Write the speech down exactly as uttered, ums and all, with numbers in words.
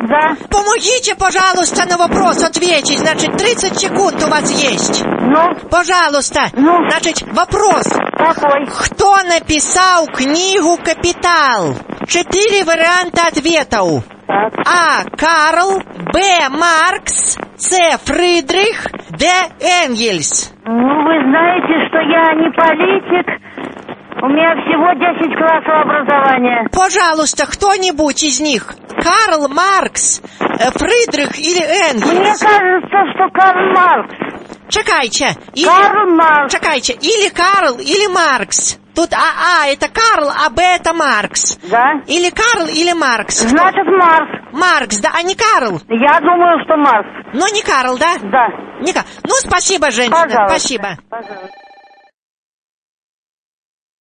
Да. Помогите, пожалуйста, на вопрос ответить. Значит, тридцать секунд у вас есть. Ну? Пожалуйста. Ну? Значит, вопрос. Какой? Кто написал книгу «Капитал»? Четыре варианта ответов. Так. А. Карл. Б. Маркс. С. Фридрих. Д. Энгельс. Ну, вы знаете, что я не политик. У меня всего десять классов образования. Пожалуйста, кто-нибудь из них. Карл Маркс, э, Фридрих или Энгельс? Мне кажется, что Карл Маркс. Чекайте. Или... Карл Маркс. Чекайте. Или Карл, или Маркс. Тут А, А это Карл, а Б это Маркс. Да? Или Карл, или Маркс. Значит, Маркс. Маркс, да, а не Карл. Я думаю, что Маркс. Но не Карл, да? Да. Не Карл. Ну, спасибо, женщина. Пожалуйста. Спасибо. Пожалуйста.